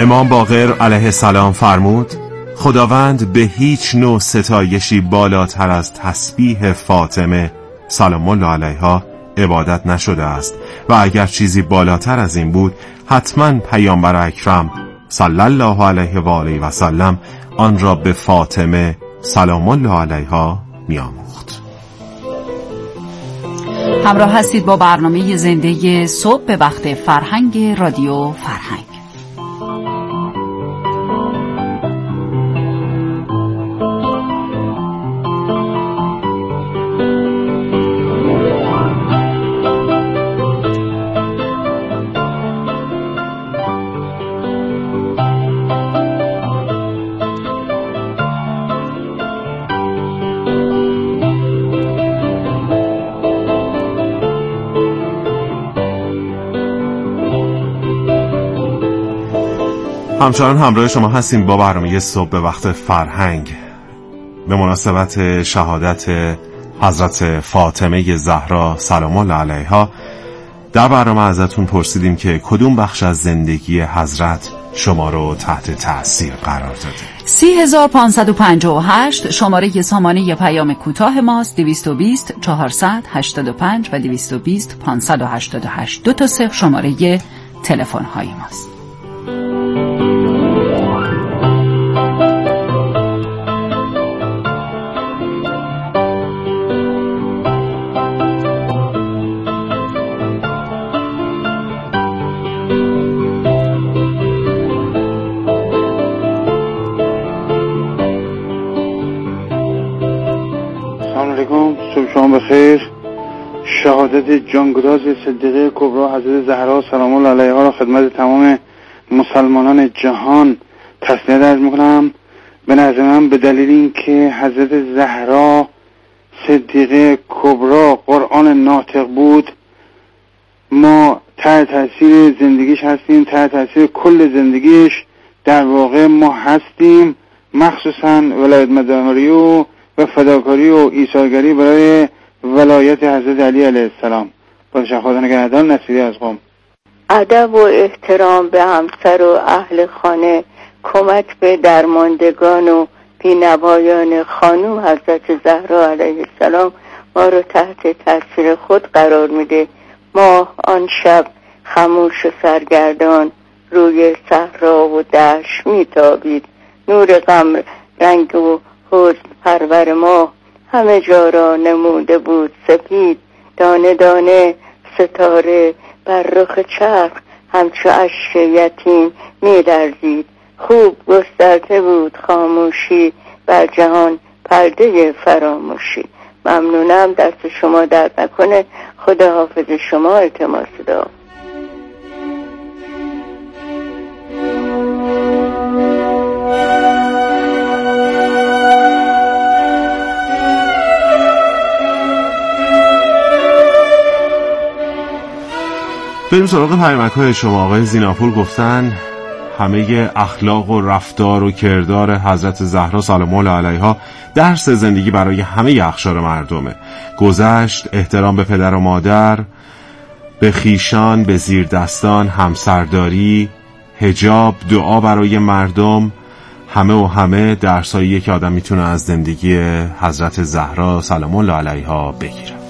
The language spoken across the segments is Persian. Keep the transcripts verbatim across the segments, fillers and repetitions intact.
امام باقر علیه السلام فرمود: خداوند به هیچ نوع ستایشی بالاتر از تسبیح فاطمه سلام الله علیها عبادت نشده است و اگر چیزی بالاتر از این بود حتما پیامبر اکرم صلی الله علیه و آله و سلم آن را به فاطمه سلام الله علیها می‌آموخت. همراه هستید با برنامه زنده صبح به وقت فرهنگ رادیو فرهنگ. همچنان همراه شما هستیم با برنامه صبح به وقت فرهنگ به مناسبت شهادت حضرت فاطمه زهرا سلام الله علیها. در برنامه ازتون پرسیدیم که کدوم بخش از زندگی حضرت شما رو تحت تأثیر قرار داده؟ سی هزار پانصد و پنجاه و هشت شماره سامانه پیام کوتاه ماست. دویست و بیست چهارصد هشتاد و پنج و دویست و بیست پانصد و هشتاد و هشت دو تا صفر شماره تلفن های ماست. بخیر. شهادت جانگداز صدیقه کبری حضرت زهرا سلام الله علیها را خدمت تمام مسلمانان جهان تسلیت عرض میکنم. به نظر من به دلیل اینکه حضرت زهرا صدیقه کبری قرآن ناطق بود، ما تحت تاثیر زندگیش هستیم، تحت تاثیر کل زندگیش در واقع ما هستیم، مخصوصا ولایت مداری و و فداکاری و ایثارگری برای ولایت حضرت علی علیه السلام. باشا خدا نگهدار. نصیری از قم. ادب و احترام به همسر و اهل خانه، کمک به درماندگان و بینوایان خانم حضرت زهرا علیه السلام ما رو تحت تاثیر خود قرار میده. ما آن شب خموش و سرگردان روی صحرا و دشت میتابید. نور غم رنگ و حزن پرور ما همه جا را نموده بود سپید. دانه دانه ستاره بر رخ چرخ همچو اشک یتیم می لرزید. خوب گسترده بود خاموشی بر جهان پرده فراموشی. ممنونم، دست شما درد نکنه. خدا حافظ شما. التماس دعا. بریم سراغ پیامک‌های شما. آقای زیناپور گفتن همه اخلاق و رفتار و کردار حضرت زهرا سلام الله علیها درس زندگی برای همه اقشار مردمه. گذشت، احترام به پدر و مادر، به خیشان، به زیر دستان، همسرداری، حجاب، دعا برای مردم، همه و همه درسایی که آدم میتونه از زندگی حضرت زهرا سلام الله علیها بگیره.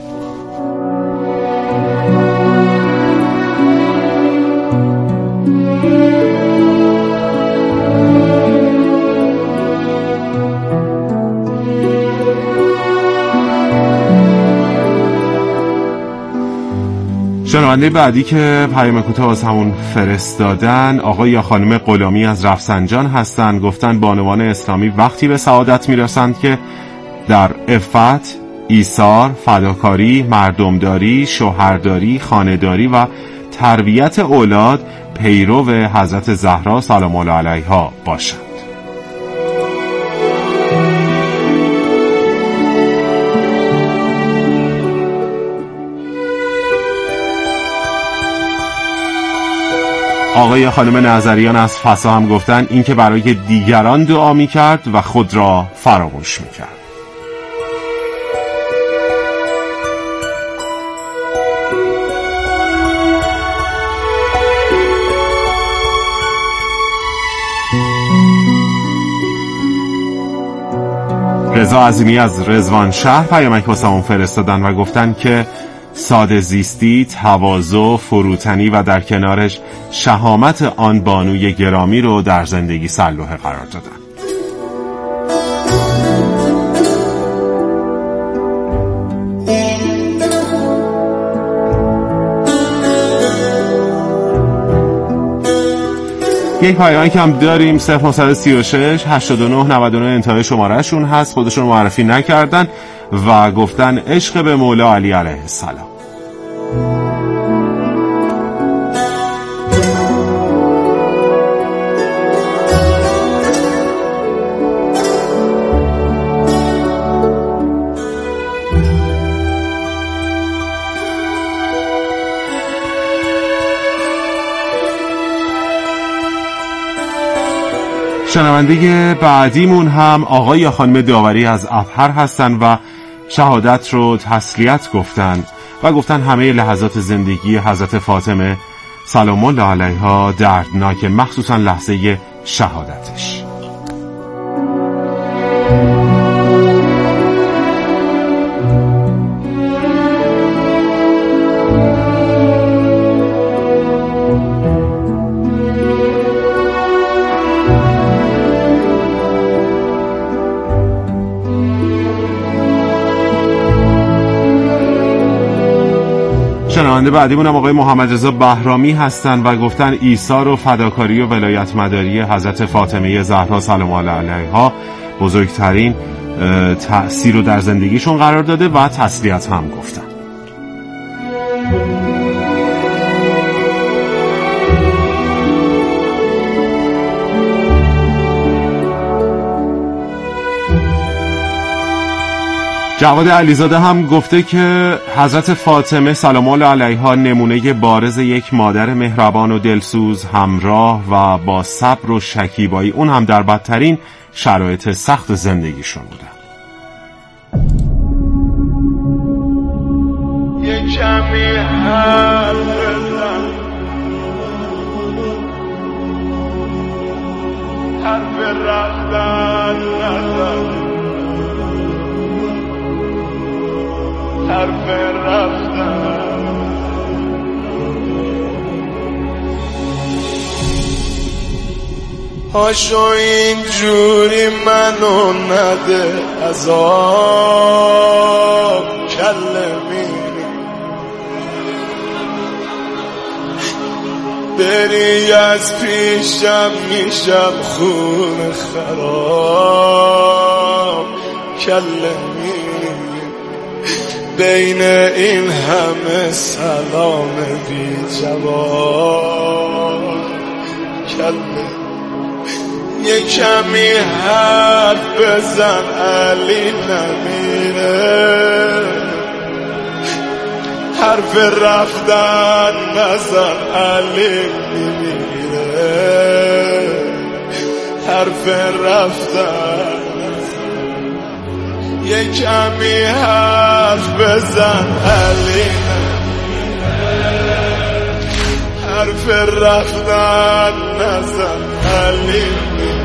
شنونده بعدی که پیام کوتاه از همون فرستادن آقای یا خانم غلامی از رفسنجان هستن. گفتن بانوان اسلامی وقتی به سعادت میرسند که در عفت، ایثار، فداکاری، مردمداری، شوهرداری، خانه‌داری و تربیت اولاد پیرو حضرت زهرا سلام الله علیها باشند. آقای خانم نظریان از فسا هم گفتن این که برای دیگران دعا می کرد و خود را فراموش می کرد. رضا عظیمی از رضوان شهر پیامک واسمون فرستادن و گفتن که ساده زیستی، تواضع، فروتنی و در کنارش شهامت آن بانوی گرامی رو در زندگی سرلوحه قرار دادن. یک پیامک هم داریم صفر نه سه شش هشتاد و نه نود و نه انتهای شماره شون هست. خودشون معرفی نکردن و گفتن عشق به مولا علی علیه السلام. شنونده بعدیمون هم آقای یا خانم داوری از ابهر هستن و شهادت رو تسلیت گفتن و گفتن همه لحظات زندگی حضرت فاطمه سلام الله علیها دردناک، مخصوصا لحظه شهادتش. شنونده بعدیمون هم آقای محمد رضا بهرامی هستن و گفتن ایثار و فداکاری و ولایت مداری حضرت فاطمه زهرا سلام الله علیها بزرگترین تأثیر رو در زندگیشون قرار داده و تسلیت هم گفتن. جواد علیزاده هم گفته که حضرت فاطمه سلام الله علیها نمونه بارز یک مادر مهربان و دلسوز، همراه و با صبر و شکیبایی، اون هم در بدترین شرایط سخت زندگیشون بودن. یک کمی حرف بزن، حرف رفتن نزن، حرف رفتن. هاشو اینجوری منو نده عذاب کلمینی، بری از پیشم میشم خون خراب کلمینی، بین این همه سلام بی جواب کلمه. یه کمی حرف بزن علی نمیره، حرف رفتن نزن علی میمیره، حرف رفتن. یه کمی حرف بزن علی نمیره، حرف رفتن نزن علی میمیره،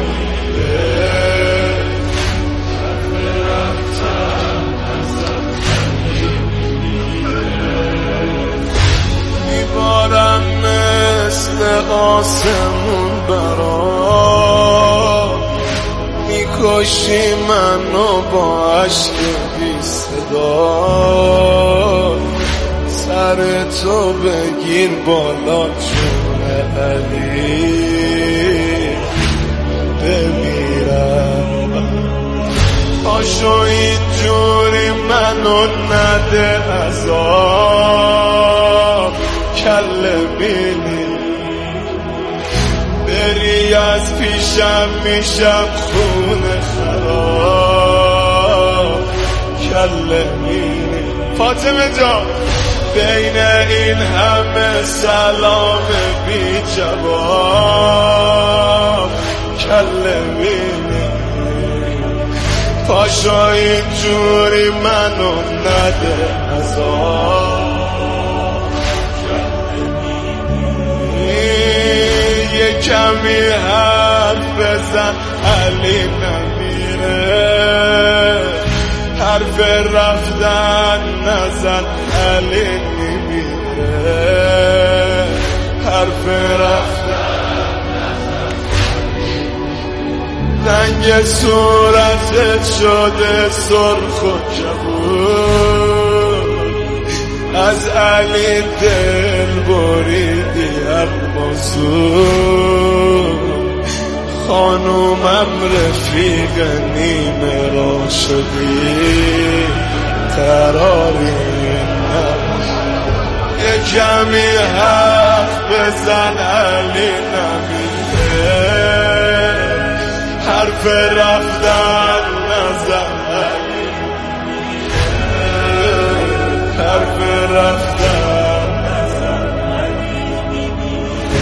حرف رفتن نزن علی میمیره. میبارم مثل آسمون برام، میکشی منو با عشق بی صدا، سر تو بگیر بالا جون علی بمیرم. پاشو اینجوری منو نده عذاب کله بینی، بری از پیشم میشم خون خراب کله بینی. فاطمه جان بین این همه سلام بی جواب کله بینی، پاشو اینجوری منو نده عذاب کله بینی. یه کمی حرف بزن نزن علی نمیره، حرف رفتن نزن علی نمیره، حرف رفتن رنگ صورتت شده سرخ و کبود، از علی دل بریدی اما زود، خانومم رفیق نیمه را شدی قراری نباشد، یه کمی حرف بزن علی نمیره، حرف رفتن نزن علی نمیره، حرف رفتن نزن علی نمیره.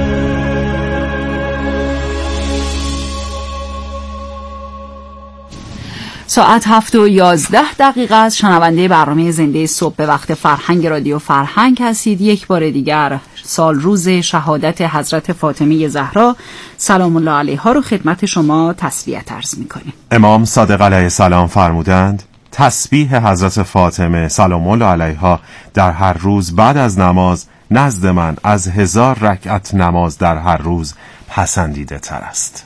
ساعت هفت و یازده دقیقه است. شنونده برنامه زنده صبح به وقت فرهنگ رادیو فرهنگ هستید. یک بار دیگر سال روز شهادت حضرت فاطمه زهرا سلام الله علیها رو خدمت شما تسلیت عرض می‌کنیم. امام صادق علیه السلام فرمودند تسبیح حضرت فاطمه سلام الله علیها در هر روز بعد از نماز نزد من از هزار رکعت نماز در هر روز پسندیده تر است.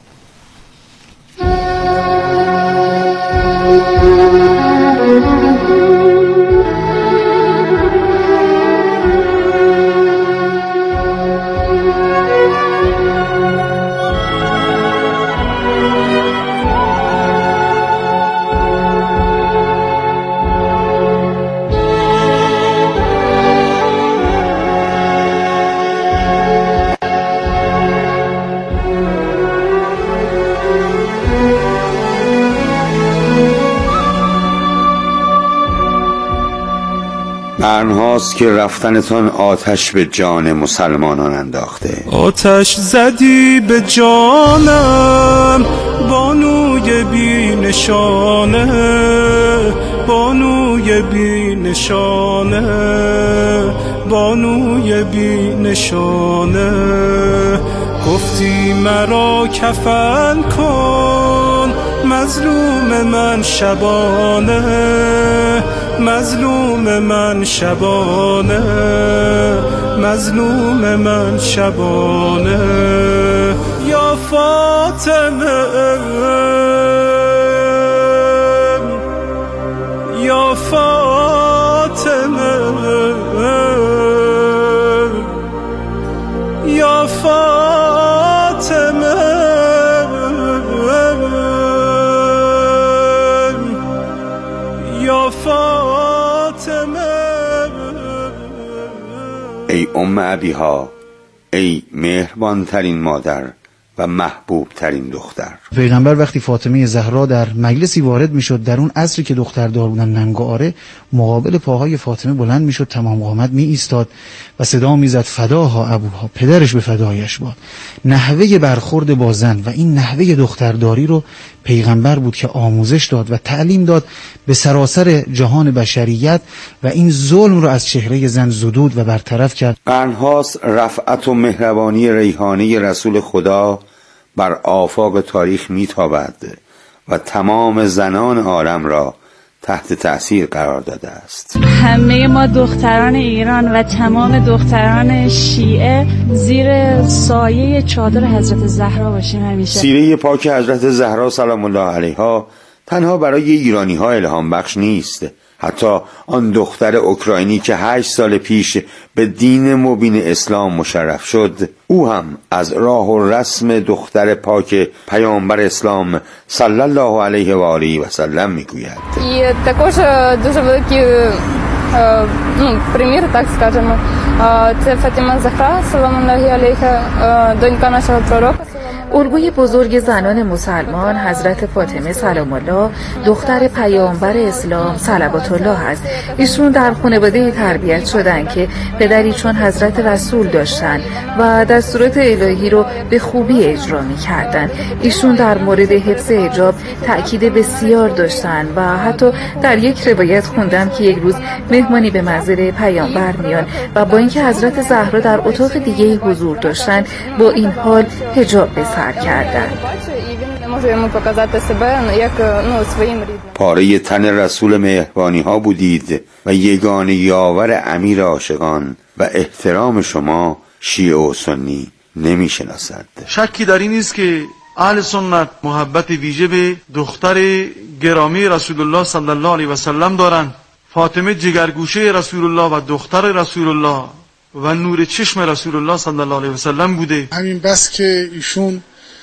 قرنهاست که رفتنتان آتش به جان مسلمانان انداخته. آتش زدی به جانم بانوی بی نشانه، بانوی بی نشانه، بانوی بی نشانه. گفتی مرا کفن کن مظلوم من شبانه، مظلوم من شبانه، مظلوم من شبانه. یا فاطمه یا فاطمه یا فاطمه یا فاطمه. ای ام ابیها، ای مهربان ترین مادر و محبوب ترین دختر. پیغمبر وقتی فاطمه زهرا در مجلسی وارد میشد، در اون عصری که دختردار بودن ننگاره، مقابل پاهای فاطمه بلند میشد، تمام قامت می ایستاد و صدا میزد فداها ابوها، پدرش به فدایش باد. نحوه برخورد با زن و این نحوه دخترداری رو پیغمبر بود که آموزش داد و تعلیم داد به سراسر جهان بشریت و این ظلم رو از چهره زن زدود و برطرف کرد. قرنهاست رفعت و مهربانی ریحانه رسول خدا بر آفاق تاریخ میتابد و تمام زنان عالم را تحت تأثیر قرار داده است. همه ما دختران ایران و تمام دختران شیعه زیر سایه چادر حضرت زهرا باشیم همیشه. سیره پاک حضرت زهرا سلام الله علیها تنها برای ایرانی ها الهام بخش نیست. حتی آن دختر اوکراینی که هشت سال پیش به دین مبین اسلام مشرف شد، او هم از راه و رسم دختر پاک پیامبر اسلام صلی الله علیه و آله و سلم میگوید. І також дуже великий ну, примір, так скажемо, це Фатима Захра, саламу алейха, донька нашого пророка. الگوی بزرگ زنان مسلمان حضرت فاطمه سلام الله دختر پیامبر اسلام صلوات الله است. ایشون در خانواده تربیت شدن که پدری چون حضرت رسول داشتن و دستورات الهی رو به خوبی اجرا می‌کردن. ایشون در مورد حفظ حجاب تأکید بسیار داشتن و حتی در یک روایت خوندم که یک روز مهمانی به منزل پیامبر میان و با اینکه حضرت زهرا در اتاق دیگه حضور داشتن با این حال حجاب به سر کردن. можу йому показати себе як ну своїм рідним. پاره تن رسول مهربانی ها بودید و یگانه یاور امیر عاشقان و احترام شما شیعه و سنی نمی شناسد. شکی در این نیست که اهل سنت محبت ویژه به دختر گرامی رسول الله صلی الله علیه و سلم دارند. فاطمه جگرگوشه رسول الله و دختر رسول الله و نور چشم رسول الله صلی الله علیه و سلم بوده. همین بس که ایشون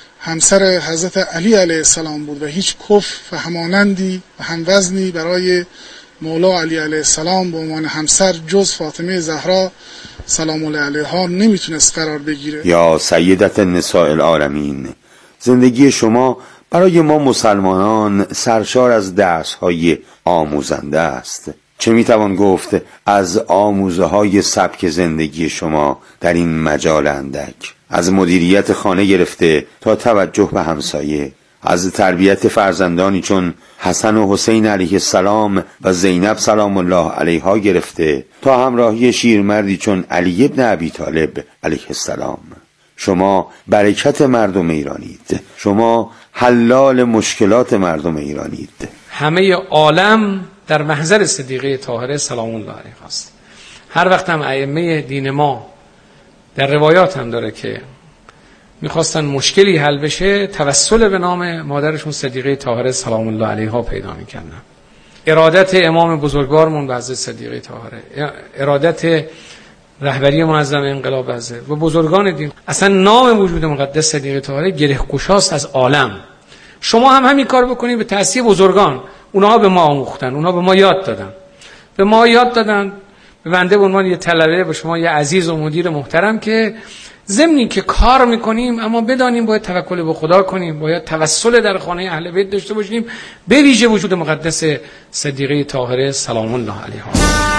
همسر حضرت علی علیه السلام بود و هیچ کف و همانندی و هموزنی برای مولا علی علیه السلام به عنوان همسر جز فاطمه زهرا سلام الله علیها نمیتونست قرار بگیره. یا سیدت نساء العالمین، زندگی شما برای ما مسلمانان سرشار از درس‌های آموزنده است. چه میتوان گفت از آموزه های سبک زندگی شما در این مجال اندک، از مدیریت خانه گرفته تا توجه به همسایه، از تربیت فرزندانی چون حسن و حسین علیه السلام و زینب سلام الله علیها گرفته تا همراهی شیرمردی چون علی ابن ابی طالب علیه السلام. شما برکت مردم ایرانید، شما حلال مشکلات مردم ایرانید. همه عالم در محضر صدیقه طاهره سلام الله علیها است. هر وقت هم ائمه دین ما در روایات هم داره که میخواستن مشکلی حل بشه توسل به نام مادرشون صدیقه طاهره سلام الله علیها پیدا میکردن. ارادت امام بزرگوارمون به حضرت صدیقه طاهره، ارادت رهبری معظم انقلاب حضرت و بزرگان دین، اصلا نام وجود مقدس صدیقه طاهره گره‌گشاست از عالم. شما هم همین کار بکنید به تأسیس بزرگان. اونها به ما آموختن، اونها به ما یاد دادن، به ما یاد دادن. به بنده به عنوان یه طلبه، به شما یه عزیز و مدیر محترم که ضمنی که کار میکنیم اما بدانیم باید توکل به خدا کنیم، باید توسل در خانه اهل بیت داشته باشیم، به ویژه وجود مقدس صدیقه طاهره سلام الله علیها.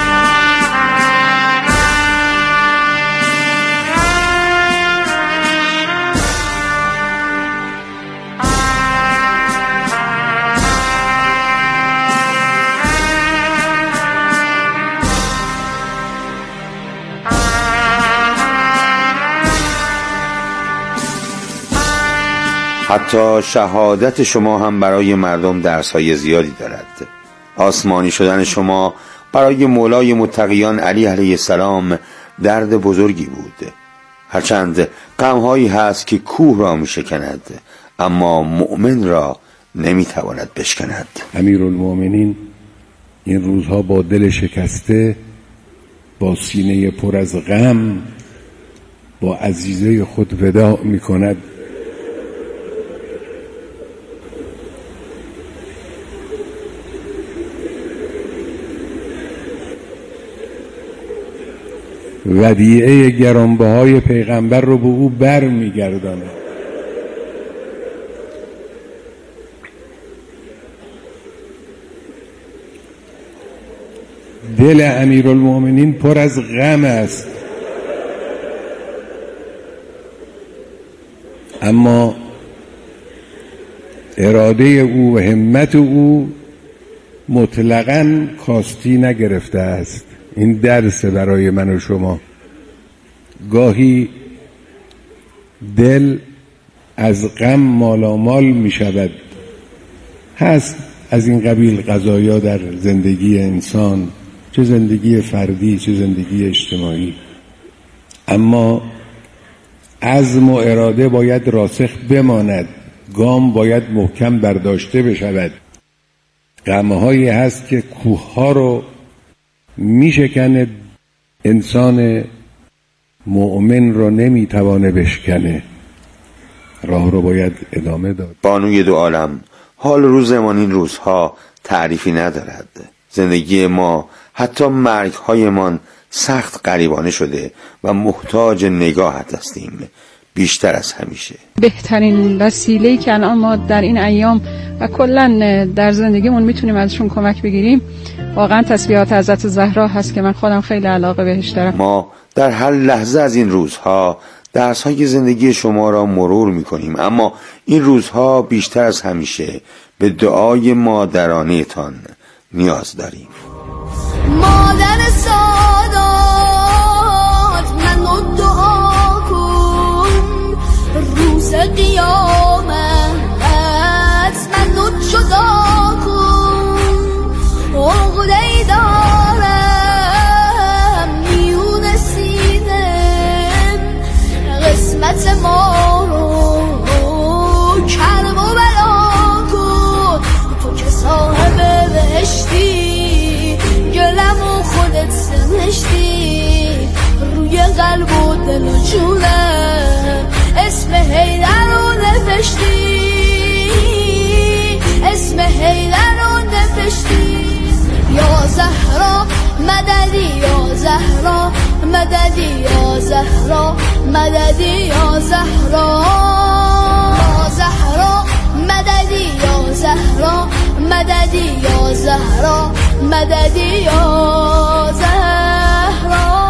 حتی شهادت شما هم برای مردم درس‌های زیادی دارد. آسمانی شدن شما برای مولای متقیان علی علیه السلام درد بزرگی بود. هرچند غم‌هایی هست که کوه را می‌شکند اما مؤمن را نمی‌تواند بشکند. امیرالمؤمنین این روزها با دل شکسته، با سینه پر از غم، با عزیزه خود وداع می‌کند. ودیعه گرانبهای پیغمبر رو به او بر میگرداند. دل امیرالمؤمنین پر از غم است، اما اراده او و همت او مطلقاً کاستی نگرفته است. این درس برای من و شما. گاهی دل از غم مالامال می شود. هست از این قبیل قضایا در زندگی انسان، چه زندگی فردی چه زندگی اجتماعی، اما عزم و اراده باید راسخ بماند، گام باید محکم برداشته بشود. غمهایی هست که کوهها رو میشکنه، انسان مؤمن رو نمیتوانه بشکنه. راه رو باید ادامه داد. بانوی دو عالم، حال روزمان این روزها تعریفی ندارد. زندگی ما، حتی مرگ‌هایمان سخت غریبانه شده و محتاج نگاهت هستیم بیشتر از همیشه. بهترین وسیله‌ای که الان ما در این ایام و کلا در زندگیمون میتونیم ازشون کمک بگیریم واقعا تسبیحات حضرت زهرا هست که من خودم خیلی علاقه بهش دارم. ما در هر لحظه از این روزها درس‌های زندگی شما را مرور می‌کنیم، اما این روزها بیشتر از همیشه به دعای مادرانه تان نیاز داریم. مادر سادات منو دعا کن روز قیامت، غفلت ما رو کرم و بلا کن. تو که صاحب بهشتی گلم و خودت سمشتی روی قلب و دل و جونم اسم حیدر رو نوشتی، اسم حیدر رو نوشتی. یا زهرا مددی یا زهرا مددی یا زهرا مددی یا زهرا، یا زهرا مددی یا زهرا مددی یا زهرا مددی یا زهرا.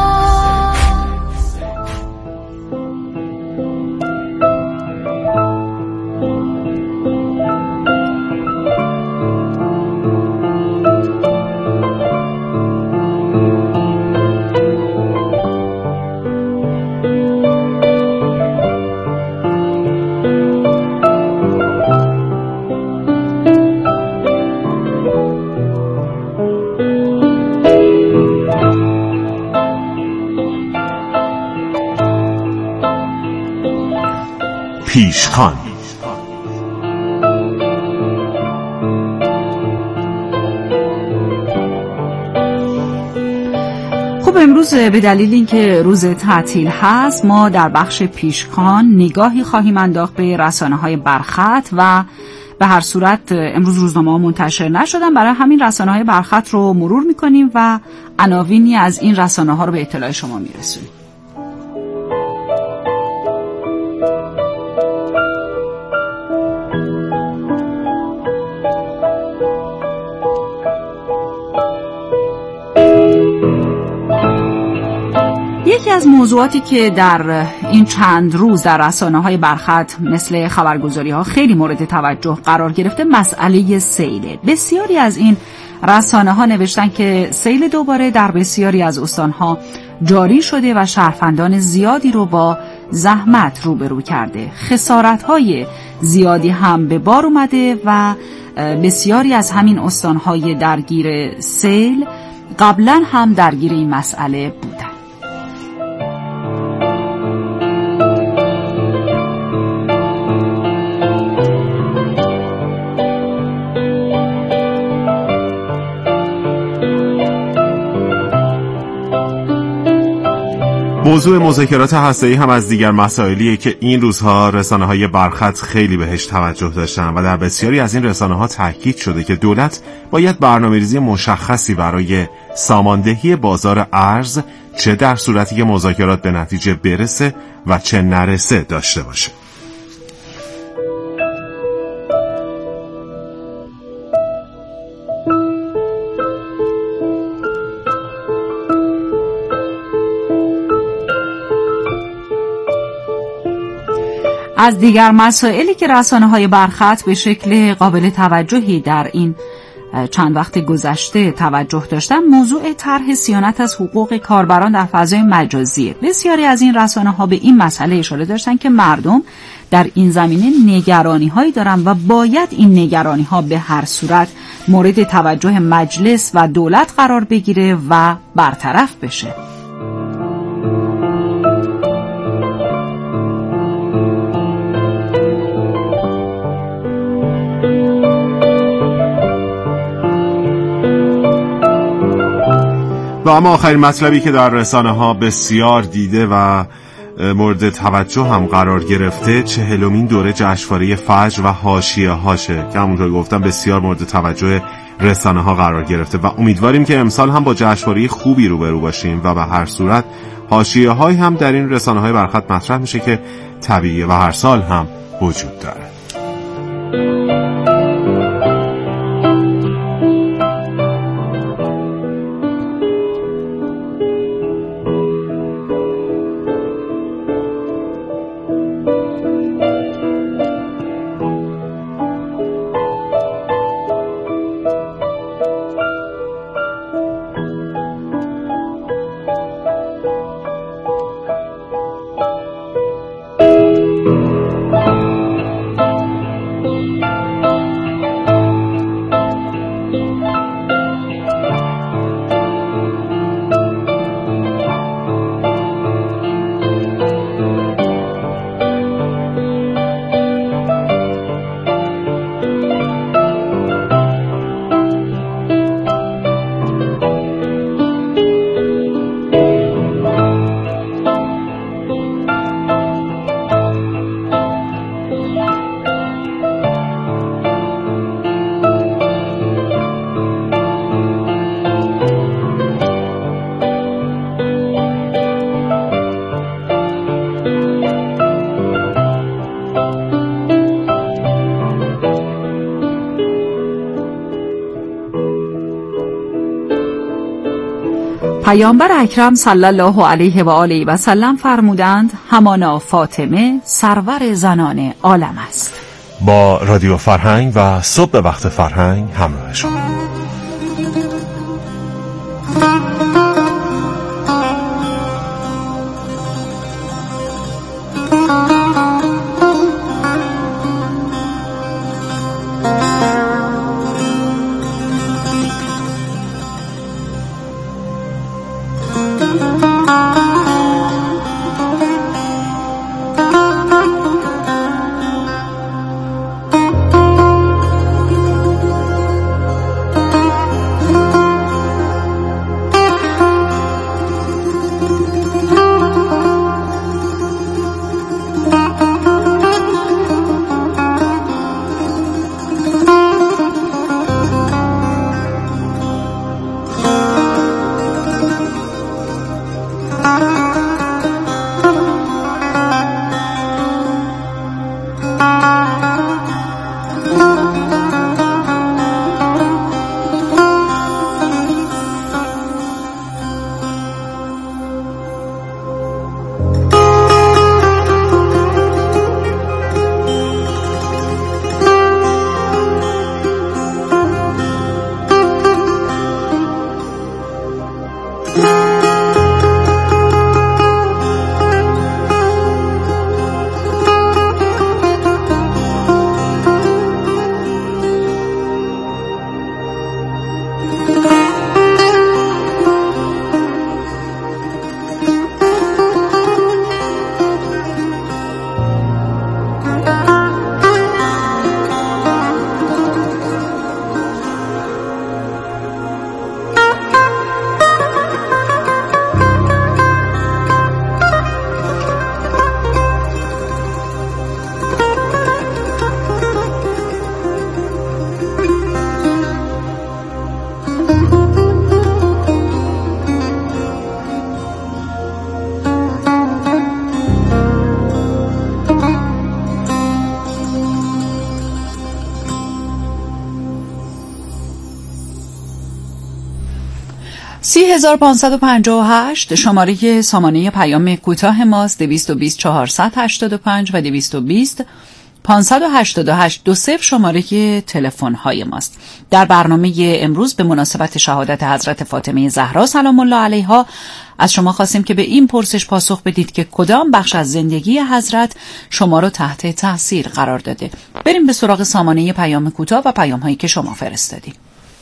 پیشخوان. خب امروز به دلیل اینکه روز تعطیل هست ما در بخش پیشخوان نگاهی خواهیم انداخت به رسانه‌های برخط و به هر صورت امروز روزنامه‌ها منتشر نشدن، برای همین رسانه‌های برخط رو مرور می‌کنیم و عناوینی از این رسانه‌ها رو به اطلاع شما می‌رسونیم. یکی از موضوعاتی که در این چند روز در رسانه‌های برخط مثل خبرگزاری‌ها خیلی مورد توجه قرار گرفته مسئله سیله. بسیاری از این رسانه‌ها نوشتن که سیل دوباره در بسیاری از استان‌ها جاری شده و شهروندان زیادی رو با زحمت روبرو کرده. خسارت‌های زیادی هم به بار اومده و بسیاری از همین استان‌های درگیر سیل قبلا هم درگیر این مسئله بودن. موضوع مذاکرات هسته‌ای هم از دیگر مسائلیه که این روزها رسانه‌های برخط خیلی بهش توجه داشتن و در بسیاری از این رسانه‌ها تاکید شده که دولت باید برنامه‌ریزی مشخصی برای ساماندهی بازار ارز چه در صورتی که مذاکرات به نتیجه برسه و چه نرسه داشته باشه. از دیگر مسائلی که رسانه‌های برخط به شکل قابل توجهی در این چند وقت گذشته توجه داشتن موضوع طرح صیانت از حقوق کاربران در فضای مجازی. بسیاری از این رسانه‌ها به این مسئله اشاره داشتن که مردم در این زمینه نگرانی‌هایی دارند و باید این نگرانی‌ها به هر صورت مورد توجه مجلس و دولت قرار بگیره و برطرف بشه. و اما آخرین مطلبی که در رسانه‌ها بسیار دیده و مورد توجه هم قرار گرفته چهلمین دوره جشنواره فجر و حاشیه‌هاشه که همونطور گفتم بسیار مورد توجه رسانه‌ها قرار گرفته و امیدواریم که امسال هم با جشنواره خوبی روبرو باشیم و به هر صورت حاشیه‌هایی هم در این رسانه‌های برخط مطرح میشه که طبیعیه و هر سال هم وجود داره. پیامبر اکرم صلی الله علیه و آله و سلم فرمودند همانا فاطمه سرور زنان عالم است. با رادیو فرهنگ و صبح به وقت فرهنگ همراه شما. سی هزار پانصد و پنجاه و هشت شماره سامانه پیام کوتاه ماست. دویست و بیست چهارصد هشتاد و پنج و دویست و بیست پانصد و هشتاد و هشت دو صفر شماره تلفن های ماست. در برنامه امروز به مناسبت شهادت حضرت فاطمه زهرا سلام الله علیها از شما خواستیم که به این پرسش پاسخ بدید که کدام بخش از زندگی حضرت شما رو تحت تاثیر قرار داده. بریم به سراغ سامانه پیام کوتاه و پیام هایی که شما فرستادید.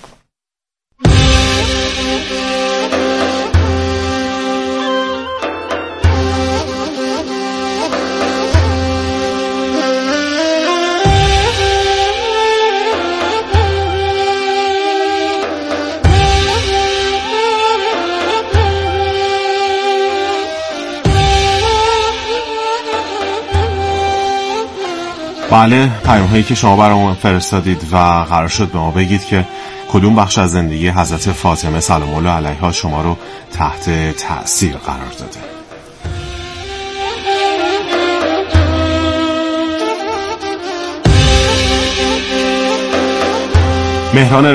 بله، پیام هایی که شما برامون فرستادید و قرار شد به ما بگید که کدوم بخش از زندگی حضرت فاطمه سلام الله علیها شما رو تحت تأثیر قرار داده. مهران